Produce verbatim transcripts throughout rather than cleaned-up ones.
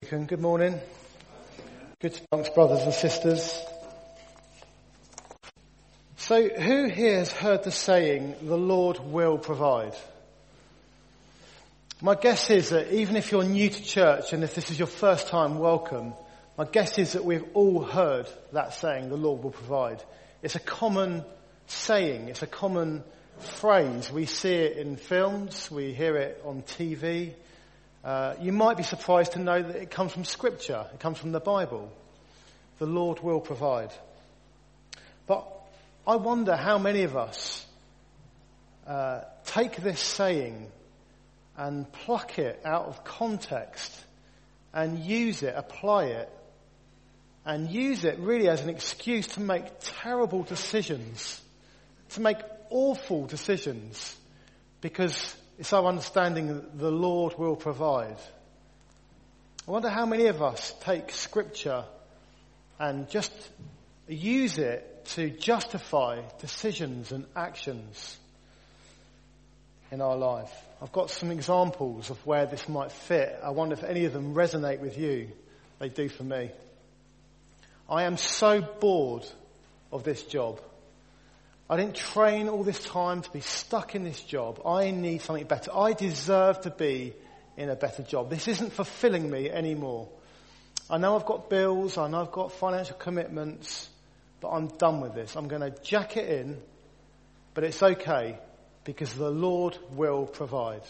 Good morning. Good amongst brothers and sisters. So, who here has heard the saying, the Lord will provide? My guess is that even if you're new to church and if this is your first time, welcome. My guess is that we've all heard that saying, the Lord will provide. It's a common saying. It's a common phrase. We see it in films. We hear it on T V. Uh, you might be surprised to know that it comes from Scripture. It comes from the Bible. The Lord will provide. But I wonder how many of us uh, take this saying and pluck it out of context and use it, apply it, and use it really as an excuse to make terrible decisions, to make awful decisions, because it's our understanding that the Lord will provide. I wonder how many of us take Scripture and just use it to justify decisions and actions in our life. I've got some examples of where this might fit. I wonder if any of them resonate with you. They do for me. I am so bored of this job. I didn't train all this time to be stuck in this job. I need something better. I deserve to be in a better job. This isn't fulfilling me anymore. I know I've got bills. I know I've got financial commitments. But I'm done with this. I'm going to jack it in. But it's okay because the Lord will provide.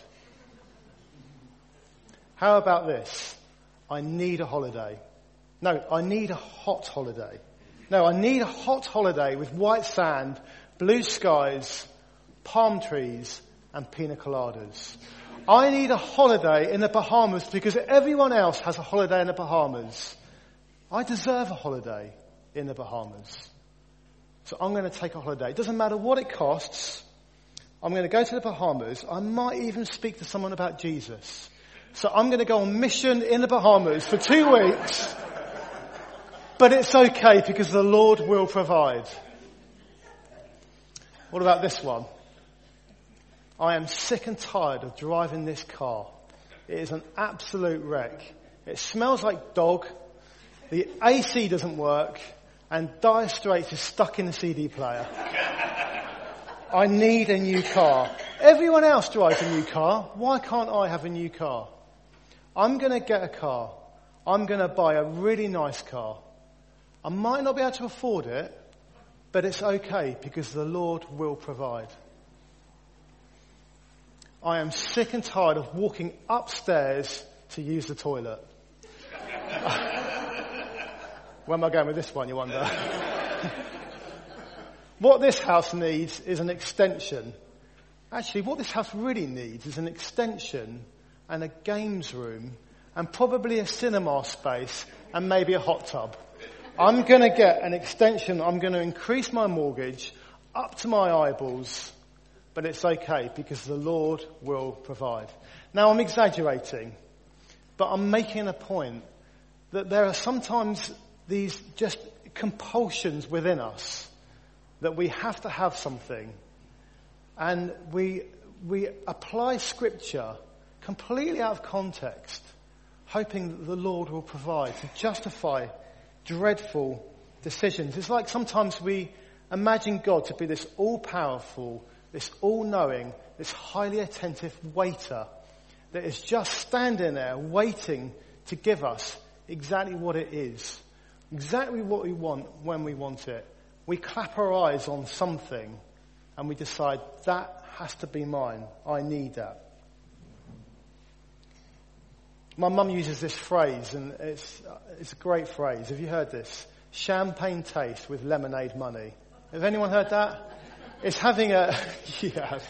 How about this? I need a holiday. No, I need a hot holiday. No, I need a hot holiday with white sand, blue skies, palm trees, and pina coladas. I need a holiday in the Bahamas because everyone else has a holiday in the Bahamas. I deserve a holiday in the Bahamas. So I'm going to take a holiday. It doesn't matter what it costs. I'm going to go to the Bahamas. I might even speak to someone about Jesus. So I'm going to go on mission in the Bahamas for two weeks. But it's okay because the Lord will provide. What about this one? I am sick and tired of driving this car. It is an absolute wreck. It smells like dog. The A C doesn't work. And Dire Straits is stuck in the C D player. I need a new car. Everyone else drives a new car. Why can't I have a new car? I'm going to get a car. I'm going to buy a really nice car. I might not be able to afford it, but it's okay because the Lord will provide. I am sick and tired of walking upstairs to use the toilet. Where am I going with this one, you wonder? What this house needs is an extension. Actually, what this house really needs is an extension and a games room and probably a cinema space and maybe a hot tub. I'm going to get an extension. I'm going to increase my mortgage up to my eyeballs, but it's okay because the Lord will provide. Now, I'm exaggerating, but I'm making a point that there are sometimes these just compulsions within us that we have to have something, and we we apply Scripture completely out of context, hoping that the Lord will provide to justify dreadful decisions. It's like sometimes we imagine God to be this all-powerful, this all-knowing, this highly attentive waiter that is just standing there waiting to give us exactly what it is, exactly what we want when we want it. We clap our eyes on something and we decide that has to be mine. I need that. My mum uses this phrase, and it's it's a great phrase. Have you heard this? Champagne taste with lemonade money. Has anyone heard that? It's having a yeah.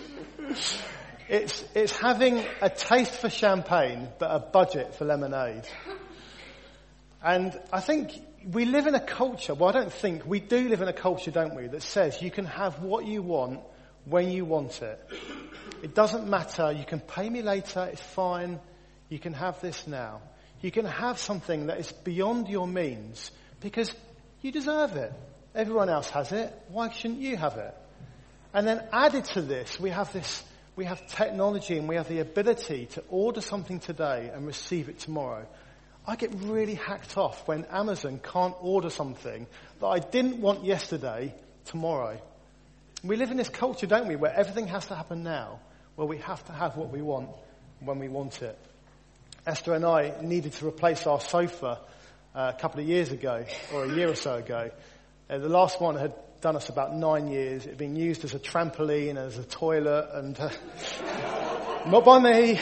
It's it's having a taste for champagne, but a budget for lemonade. And I think we live in a culture. Well, I don't think we do live in a culture, don't we? That says you can have what you want when you want it. It doesn't matter. You can pay me later. It's fine. You can have this now. You can have something that is beyond your means because you deserve it. Everyone else has it. Why shouldn't you have it? And then added to this, we have this, we have technology and we have the ability to order something today and receive it tomorrow. I get really hacked off when Amazon can't order something that I didn't want yesterday, tomorrow. We live in this culture, don't we, where everything has to happen now, where we have to have what we want when we want it. Esther and I needed to replace our sofa uh, a couple of years ago, or a year or so ago. Uh, the last one had done us about nine years. It had been used as a trampoline, as a toilet, and uh, not by me.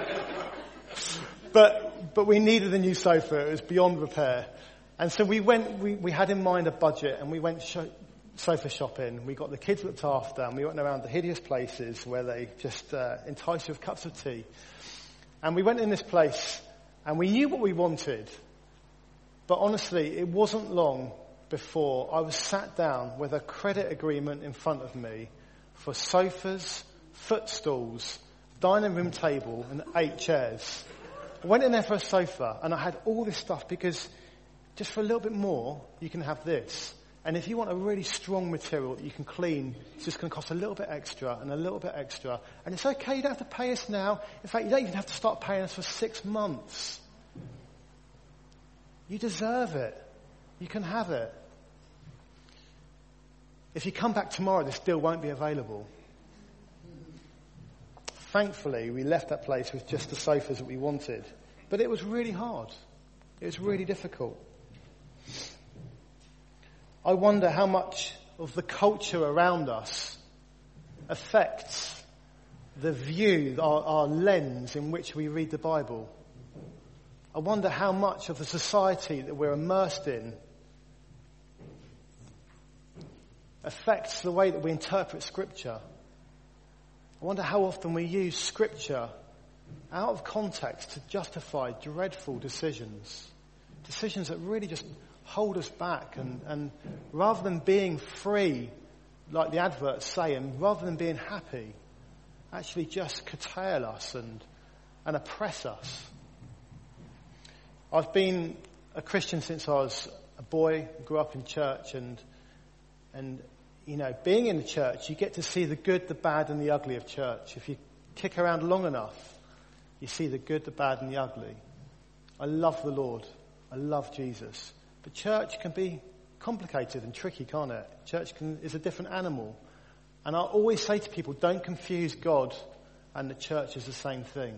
But but we needed a new sofa. It was beyond repair. And so we went, we, we had in mind a budget, and we went sh- sofa shopping. We got the kids looked after, and we went around the hideous places where they just uh, entice you with cups of tea. And we went in this place, and we knew what we wanted. But honestly, it wasn't long before I was sat down with a credit agreement in front of me for sofas, footstools, dining room table, and eight chairs. I went in there for a sofa, and I had all this stuff because just for a little bit more, you can have this. And if you want a really strong material that you can clean, it's just going to cost a little bit extra and a little bit extra. And it's okay, you don't have to pay us now. In fact, you don't even have to start paying us for six months. You deserve it. You can have it. If you come back tomorrow, this still won't be available. Thankfully, we left that place with just the sofas that we wanted. But it was really hard. It was really difficult. I wonder how much of the culture around us affects the view, our, our lens in which we read the Bible. I wonder how much of the society that we're immersed in affects the way that we interpret Scripture. I wonder how often we use Scripture out of context to justify dreadful decisions. Decisions that really just hold us back, and, and rather than being free, like the adverts say, and rather than being happy, actually just curtail us and, and oppress us. I've been a Christian since I was a boy, grew up in church, and and you know, being in the church, you get to see the good, the bad, and the ugly of church. If you kick around long enough, you see the good, the bad, and the ugly. I love the Lord. I love Jesus. But church can be complicated and tricky, can't it? Church can, is a different animal. And I always say to people, don't confuse God and the church as the same thing.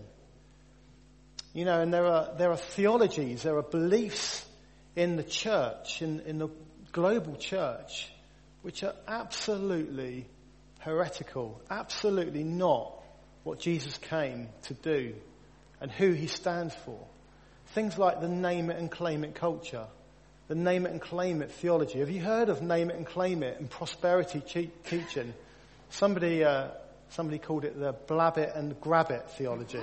You know, and there are there are theologies, there are beliefs in the church, in, in the global church, which are absolutely heretical, absolutely not what Jesus came to do and who he stands for. Things like the name it and claim it culture, the name it and claim it theology. Have you heard of name it and claim it and prosperity che- teaching? Somebody uh, somebody called it the blab it and grab it theology.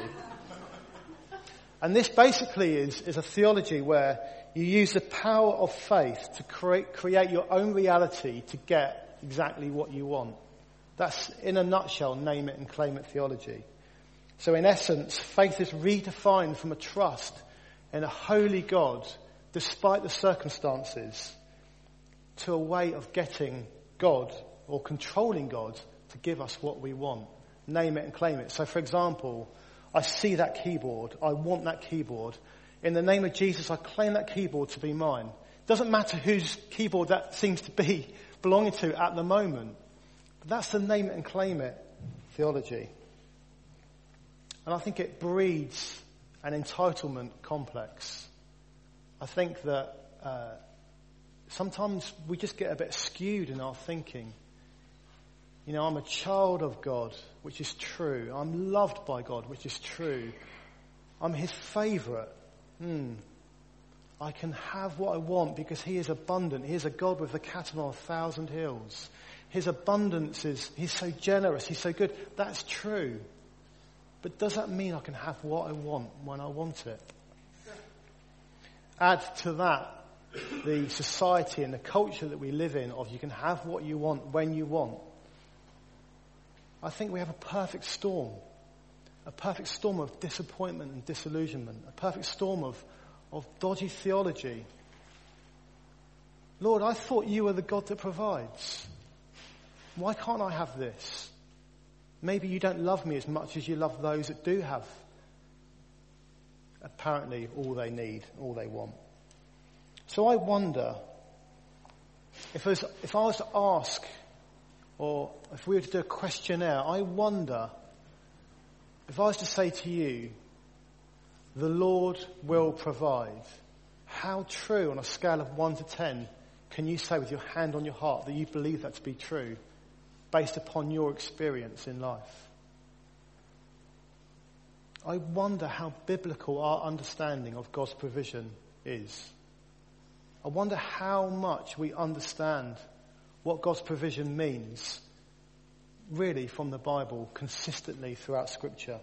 And this basically is, is a theology where you use the power of faith to create, create your own reality to get exactly what you want. That's, in a nutshell, name it and claim it theology. So in essence, faith is redefined from a trust in a holy God, despite the circumstances, to a way of getting God or controlling God to give us what we want. Name it and claim it. So for example, I see that keyboard. I want that keyboard. In the name of Jesus, I claim that keyboard to be mine. Doesn't matter whose keyboard that seems to be belonging to at the moment. But that's the name it and claim it theology. And I think it breeds an entitlement complex. I think that uh, sometimes we just get a bit skewed in our thinking. You know, I'm a child of God, which is true. I'm loved by God, which is true. I'm his favourite. Hmm. I can have what I want because he is abundant. He is a God with the cattle on a thousand hills. His abundance is, he's so generous, he's so good. That's true. But does that mean I can have what I want when I want it? Add to that the society and the culture that we live in of you can have what you want when you want. I think we have a perfect storm. A perfect storm of disappointment and disillusionment. A perfect storm of, of dodgy theology. Lord, I thought you were the God that provides. Why can't I have this? Maybe you don't love me as much as you love those that do have. apparently all they need, all they want. So I wonder, if I was, if I was to ask, or if we were to do a questionnaire, I wonder, if I was to say to you, the Lord will provide, how true on a scale of one to ten can you say with your hand on your heart that you believe that to be true based upon your experience in life? I wonder how biblical our understanding of God's provision is. I wonder how much we understand what God's provision means, really from the Bible, consistently throughout Scripture.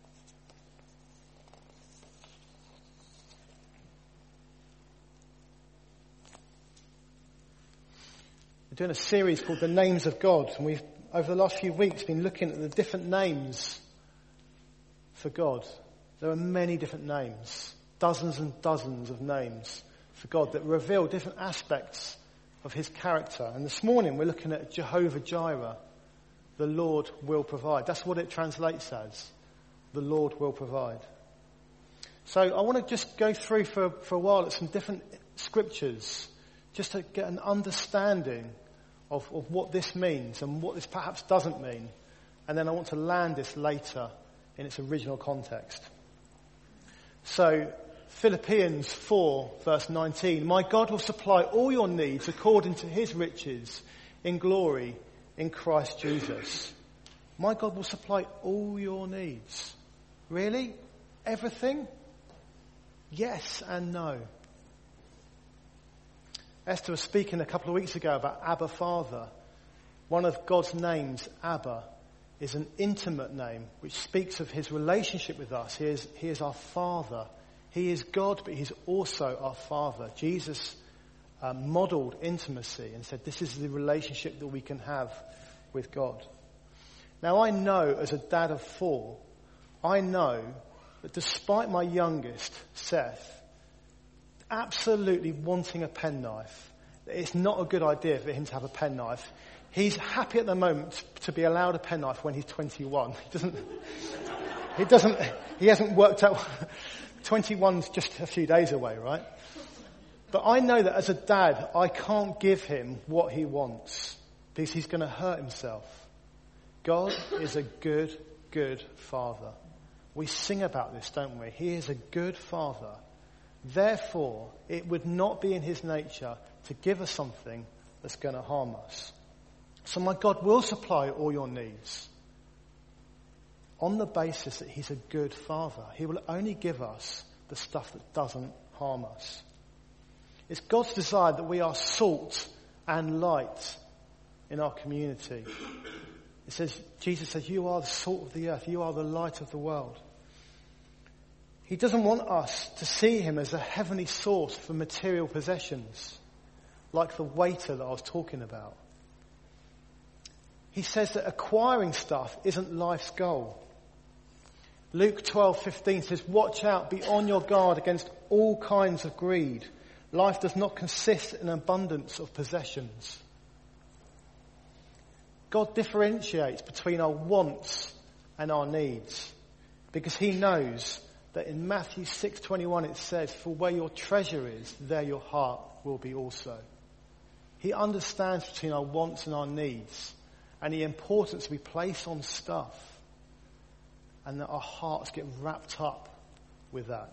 We're doing a series called The Names of God, and we've, over the last few weeks, been looking at the different names for God. There are many different names, dozens and dozens of names for God that reveal different aspects of his character. And this morning we're looking at Jehovah Jireh, the Lord will provide. That's what it translates as, the Lord will provide. So I want to just go through for, for a while at some different scriptures, just to get an understanding of, of what this means and what this perhaps doesn't mean. And then I want to land this later in its original context. So, Philippians four, verse nineteen, my God will supply all your needs according to his riches in glory in Christ Jesus. My God will supply all your needs. Really? Everything? Yes and no. Esther was speaking a couple of weeks ago about Abba Father. One of God's names, Abba, is an intimate name which speaks of his relationship with us. He is, he is our Father. He is God, but he's also our Father. Jesus uh, modelled intimacy and said this is the relationship that we can have with God. Now I know, as a dad of four, I know that despite my youngest, Seth, absolutely wanting a penknife, it's not a good idea for him to have a penknife. He's happy at the moment to be allowed a penknife when he's twenty-one. He doesn't, he doesn't, he hasn't worked out, twenty-one's just a few days away, right? But I know that as a dad, I can't give him what he wants because he's going to hurt himself. God is a good, good father. We sing about this, don't we? He is a good father. Therefore, it would not be in his nature to give us something that's going to harm us. So my God will supply all your needs on the basis that he's a good father. He will only give us the stuff that doesn't harm us. It's God's desire that we are salt and light in our community. It says, Jesus says, you are the salt of the earth. You are the light of the world. He doesn't want us to see him as a heavenly source for material possessions, like the waiter that I was talking about. He says that acquiring stuff isn't life's goal. Luke twelve fifteen says, watch out, be on your guard against all kinds of greed. Life does not consist in abundance of possessions. God differentiates between our wants and our needs because he knows that in Matthew six twenty-one it says, for where your treasure is, there your heart will be also. He understands between our wants and our needs and the importance we place on stuff, and that our hearts get wrapped up with that.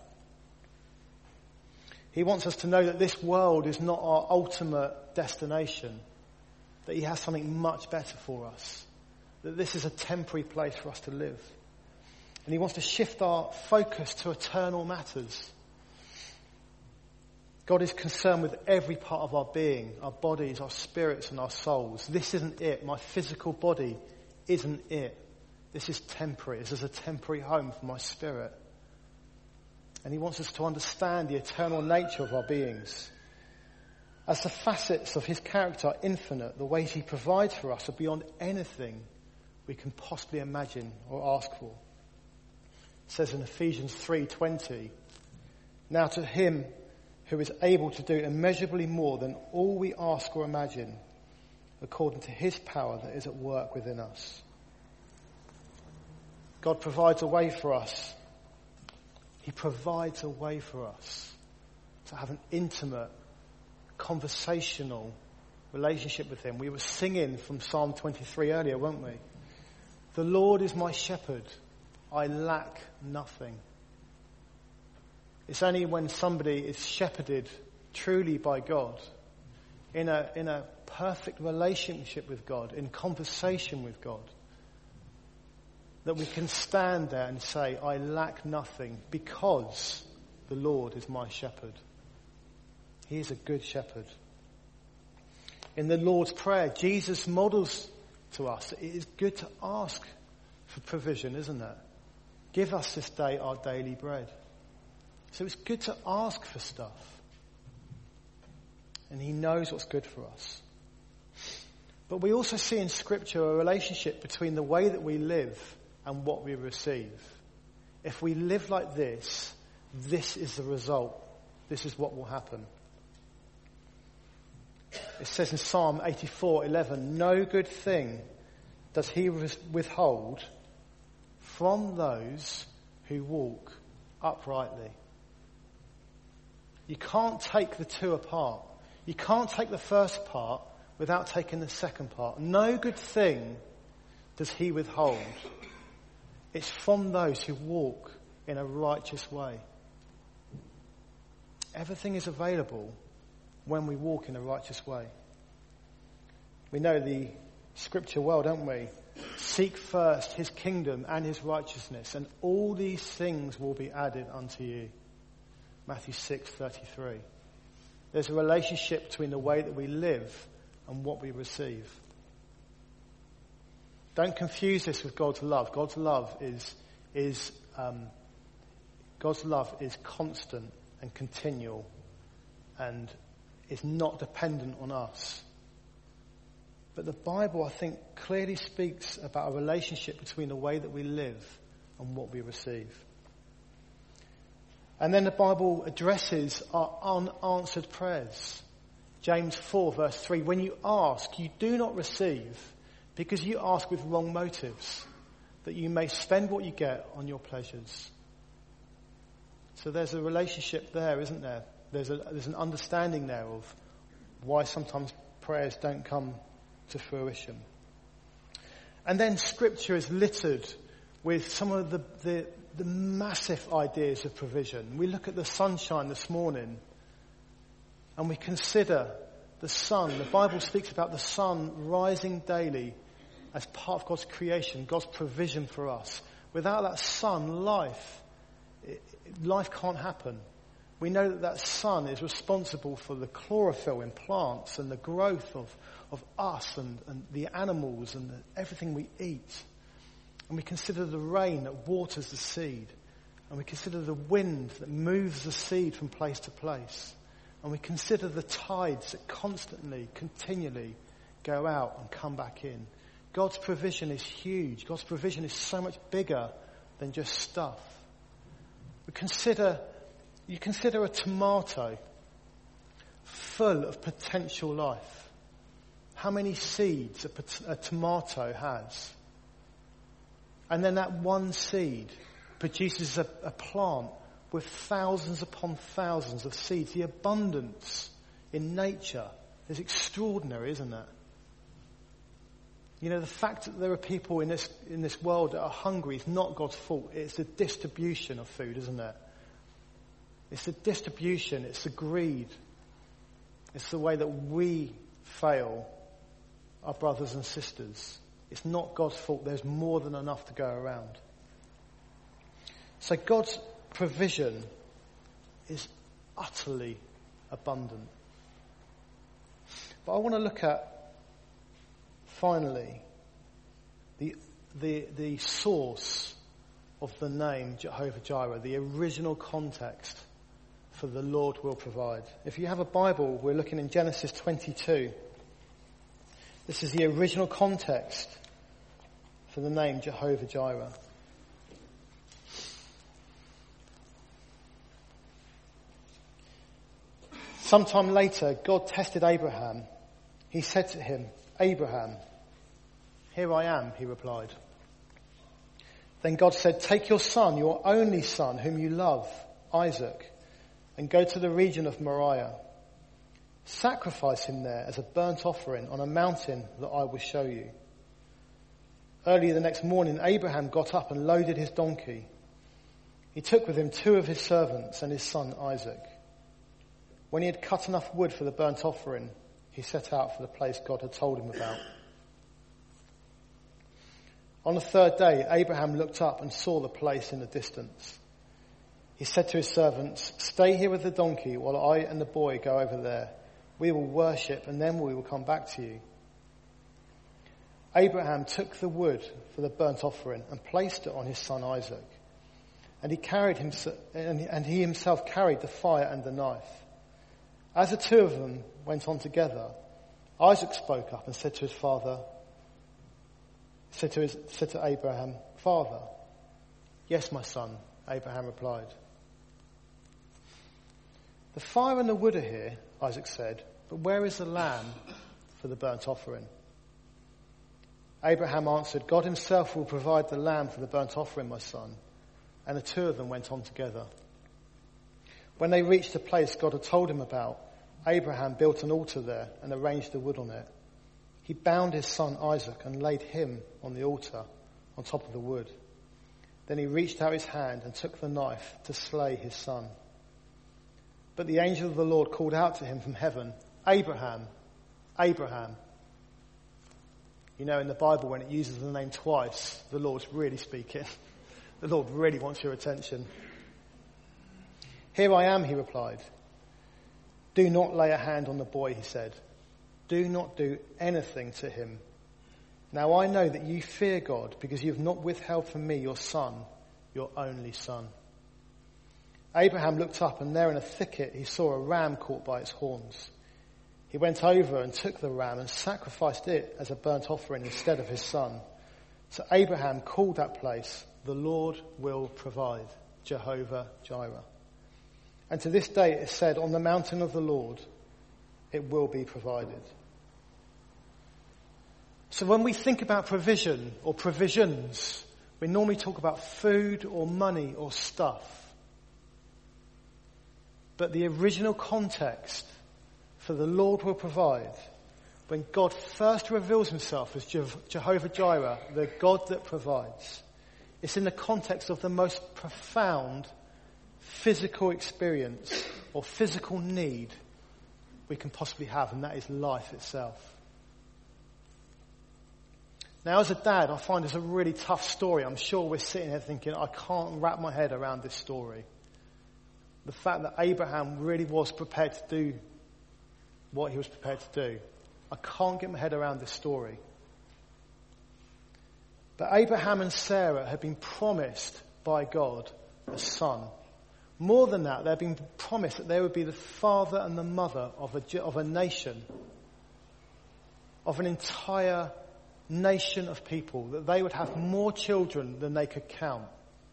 He wants us to know that this world is not our ultimate destination, that he has something much better for us, that this is a temporary place for us to live. And he wants to shift our focus to eternal matters. God is concerned with every part of our being, our bodies, our spirits and our souls. This isn't it. My physical body isn't it. This is temporary. This is a temporary home for my spirit. And he wants us to understand the eternal nature of our beings. As the facets of his character are infinite, the ways he provides for us are beyond anything we can possibly imagine or ask for. It says in Ephesians three twenty, now to him who is able to do immeasurably more than all we ask or imagine, according to his power that is at work within us. God provides a way for us He provides a way for us to have an intimate, conversational relationship with him. We were singing from Psalm twenty-three earlier, weren't we? The Lord is my shepherd. I lack nothing. It's only when somebody is shepherded truly by God, in a, in a perfect relationship with God, in conversation with God, that we can stand there and say, I lack nothing because the Lord is my shepherd. He is a good shepherd. In the Lord's Prayer, Jesus models to us, it is good to ask for provision, isn't it? Give us this day our daily bread. So it's good to ask for stuff. And he knows what's good for us. But we also see in Scripture a relationship between the way that we live and what we receive. If we live like this, this is the result. This is what will happen. It says in Psalm eighty-four eleven, no good thing does he withhold from those who walk uprightly. You can't take the two apart. You can't take the first part without taking the second part. No good thing does he withhold. It's from those who walk in a righteous way. Everything is available when we walk in a righteous way. We know the scripture well, don't we? Seek first his kingdom and his righteousness, and all these things will be added unto you. Matthew six thirty-three. There's a relationship between the way that we live and what we receive. Don't confuse this with God's love. God's love is is um, God's love is constant and continual, and is not dependent on us. But the Bible, I think, clearly speaks about a relationship between the way that we live and what we receive. And then the Bible addresses our unanswered prayers. James four verse three, when you ask, you do not receive because you ask with wrong motives, that you may spend what you get on your pleasures. So there's a relationship there, isn't there? There's a, there's an understanding there of why sometimes prayers don't come to fruition. And then Scripture is littered with some of the, the, the massive ideas of provision. We look at the sunshine this morning and we consider the sun. The Bible speaks about the sun rising daily as part of God's creation, God's provision for us. Without that sun, life, it, life can't happen. We know that that sun is responsible for the chlorophyll in plants and the growth of, of us and, and the animals and the, everything we eat. And we consider the rain that waters the seed. And we consider the wind that moves the seed from place to place. And we consider the tides that constantly, continually go out and come back in. God's provision is huge. God's provision is so much bigger than just stuff. We consider, you consider a tomato full of potential life. How many seeds a, a tomato has? And then that one seed produces a, a plant with thousands upon thousands of seeds. The abundance in nature is extraordinary, isn't it? You know, the fact that there are people in this in this world that are hungry is not God's fault. It's the distribution of food, isn't it? It's the distribution, it's the greed. It's the way that we fail our brothers and sisters. It's not God's fault. There's more than enough to go around. So God's provision is utterly abundant. But I want to look at, finally, the the the source of the name Jehovah Jireh, the original context for the Lord will provide. If you have a Bible, we're looking in Genesis twenty-two. This is the original context for the name Jehovah Jireh. Sometime later, God tested Abraham. He said to him, Abraham, here I am, he replied. Then God said, take your son, your only son, whom you love, Isaac, and go to the region of Moriah. Sacrifice him there as a burnt offering on a mountain that I will show you. Early the next morning, Abraham got up and loaded his donkey. He took with him two of his servants and his son Isaac. When he had cut enough wood for the burnt offering, he set out for the place God had told him about. On the third day, Abraham looked up and saw the place in the distance. He said to his servants, stay here with the donkey while I and the boy go over there. We will worship and then we will come back to you. Abraham took the wood for the burnt offering and placed it on his son Isaac. And he carried him, and he himself carried the fire and the knife. As the two of them went on together, Isaac spoke up and said to his father, said to, his, said to Abraham, Father. Yes, my son, Abraham replied. The fire and the wood are here, Isaac said, but where is the lamb for the burnt offering? Abraham answered, God himself will provide the lamb for the burnt offering, my son. And the two of them went on together. When they reached the place God had told him about, Abraham built an altar there and arranged the wood on it. He bound his son Isaac and laid him on the altar on top of the wood. Then he reached out his hand and took the knife to slay his son. But the angel of the Lord called out to him from heaven, Abraham, Abraham. You know, in the Bible, when it uses the name twice, the Lord's really speaking. The Lord really wants your attention. Here I am, he replied. Do not lay a hand on the boy, he said. Do not do anything to him. Now I know that you fear God because you have not withheld from me your son, your only son. Abraham looked up, and there in a thicket he saw a ram caught by its horns. He went over and took the ram and sacrificed it as a burnt offering instead of his son. So Abraham called that place, the Lord will provide, Jehovah Jireh. And to this day it is said, on the mountain of the Lord it will be provided. So when we think about provision or provisions, we normally talk about food or money or stuff. But the original context for the Lord will provide, when God first reveals himself as Jehovah Jireh, the God that provides, it's in the context of the most profound physical experience or physical need we can possibly have, and that is life itself. Now, as a dad, I find this a really tough story. I'm sure we're sitting here thinking, I can't wrap my head around this story. The fact that Abraham really was prepared to do what he was prepared to do. I can't get my head around this story. But Abraham and Sarah had been promised by God a son. More than that, they had been promised that they would be the father and the mother of a, of a nation, of an entire nation of people, that they would have more children than they could count.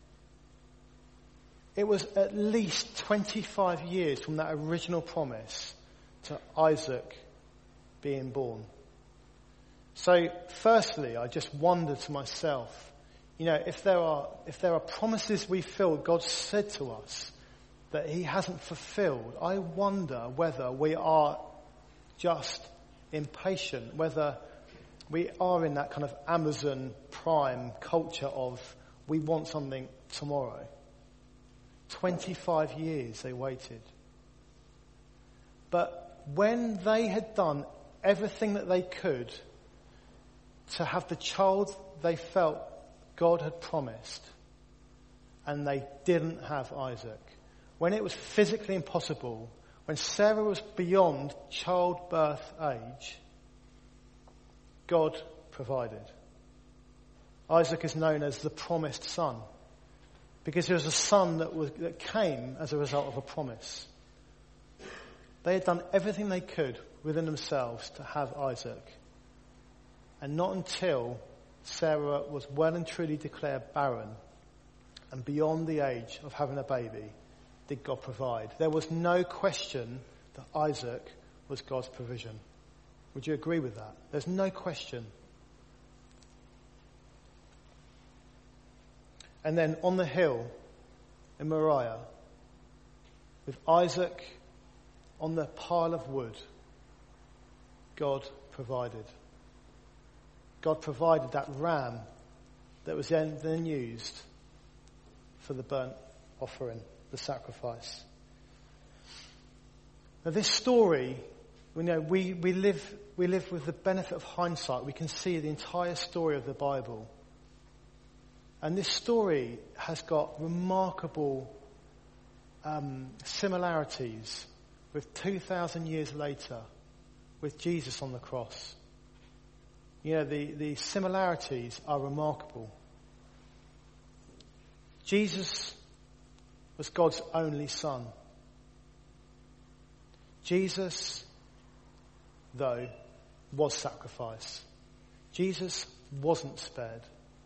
It was at least twenty-five years from that original promise to Isaac being born. So firstly, I just wondered to myself, you know, if there are if there are promises we feel God said to us that he hasn't fulfilled, I wonder whether we are just impatient, whether we are in that kind of Amazon Prime culture of we want something tomorrow. twenty-five years they waited. But when they had done everything that they could to have the child they felt God had promised, and they didn't have Isaac, when it was physically impossible, when Sarah was beyond childbirth age, God provided. Isaac is known as the promised son, because he was a son that, was, that came as a result of a promise. They had done everything they could within themselves to have Isaac. And not until Sarah was well and truly declared barren and beyond the age of having a baby did God provide. There was no question that Isaac was God's provision. Would you agree with that? There's no question. And then on the hill in Moriah, with Isaac on the pile of wood, God provided. God provided that ram that was then, then used for the burnt offering, the sacrifice. Now this story, we know we, we live we live with the benefit of hindsight. We can see the entire story of the Bible. And this story has got remarkable um, similarities with two thousand years later with Jesus on the cross. You know, the, the similarities are remarkable. Jesus was God's only son. Jesus, though, was sacrificed. Jesus wasn't spared.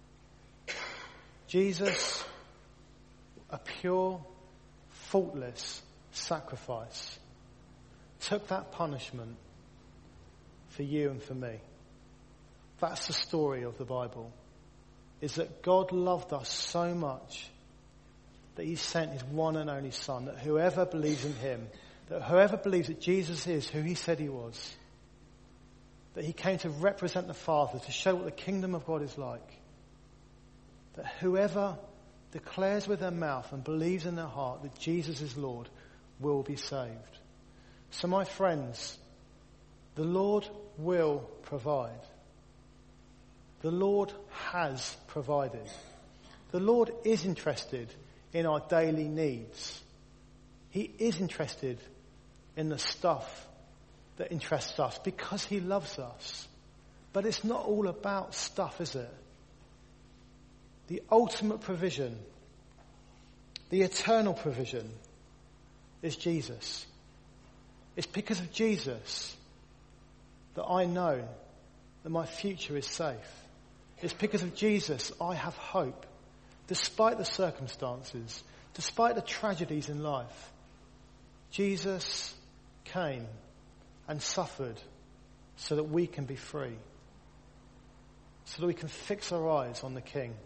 Jesus, a pure, faultless sacrifice, took that punishment for you and for me. That's the story of the Bible, is that God loved us so much that he sent his one and only son, that whoever believes in him, that whoever believes that Jesus is who he said he was, that he came to represent the Father, to show what the kingdom of God is like, that whoever declares with their mouth and believes in their heart that Jesus is Lord will be saved. So my friends, the Lord will provide. The Lord has provided. The Lord is interested in our daily needs. He is interested in the stuff that interests us because he loves us. But it's not all about stuff, is it? The ultimate provision, the eternal provision, is Jesus. It's because of Jesus that I know that my future is safe. It's because of Jesus I have hope, despite the circumstances, despite the tragedies in life. Jesus came and suffered so that we can be free, so that we can fix our eyes on the King.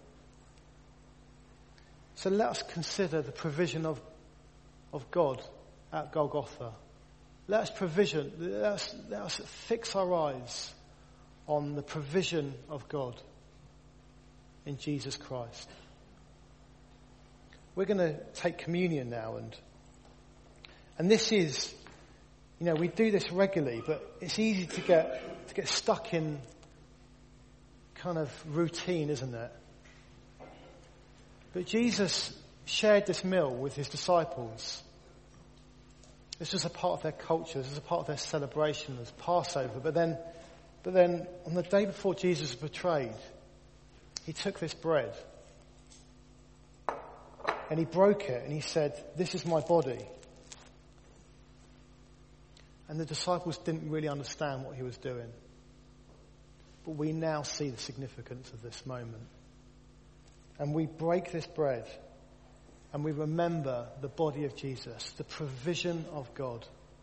So let us consider the provision of, of God at Golgotha. Let us provision, let us, let us fix our eyes on the provision of God in Jesus Christ. We're going to take communion now, and and this is, you know, we do this regularly, but it's easy to get to get stuck in kind of routine, isn't it? But Jesus shared this meal with his disciples. This was a part of their culture. This was a part of their celebration as Passover. But then, but then on the day before Jesus was betrayed, he took this bread and he broke it and he said, "This is my body." And the disciples didn't really understand what he was doing. But we now see the significance of this moment. And we break this bread and we remember the body of Jesus, the provision of God.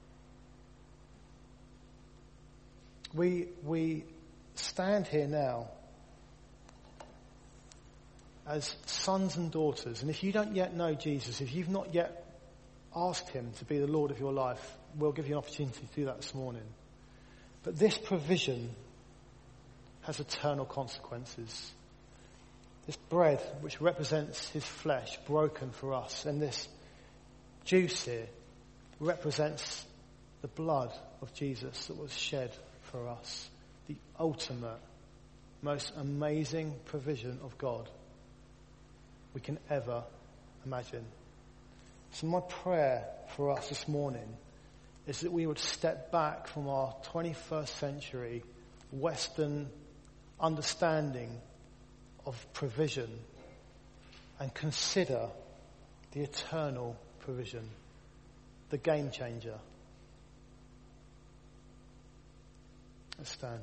We, we stand here now as sons and daughters. And if you don't yet know Jesus, if you've not yet asked him to be the Lord of your life, we'll give you an opportunity to do that this morning. But this provision has eternal consequences. This bread, which represents his flesh broken for us, and this juice here represents the blood of Jesus that was shed for us. The ultimate, most amazing provision of God we can ever imagine. So my prayer for us this morning is that we would step back from our twenty-first century Western understanding of provision and consider the eternal provision, the game changer. Let's stand.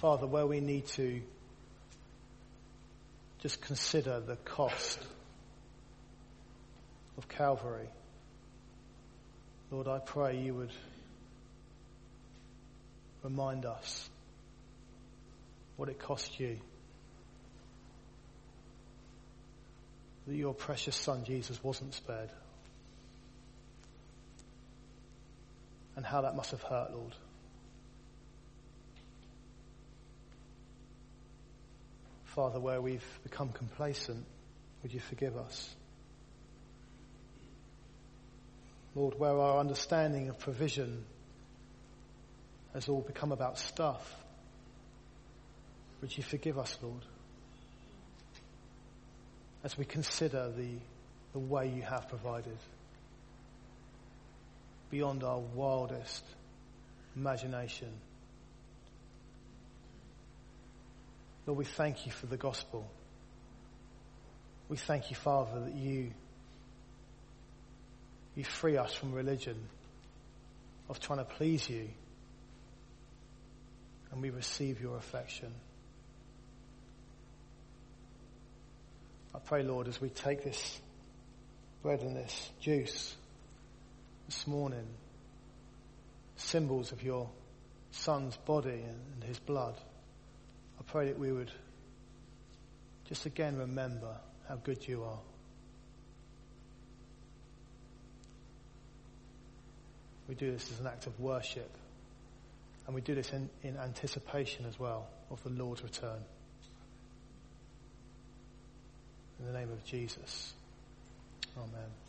Father, where we need to just consider the cost of Calvary, Lord, I pray you would remind us what it cost you, that your precious Son Jesus wasn't spared, and how that must have hurt, Lord. Father, where we've become complacent, would you forgive us? Lord, where our understanding of provision has all become about stuff, would you forgive us, Lord, as we consider the, the way you have provided beyond our wildest imagination. Lord, we thank you for the gospel. We thank you, Father, that you you free us from religion, of trying to please you, and we receive your affection. I pray, Lord, as we take this bread and this juice this morning, symbols of your Son's body and his blood, I pray that we would just again remember how good you are. We do this as an act of worship, and we do this in, in anticipation as well of the Lord's return. In the name of Jesus, amen.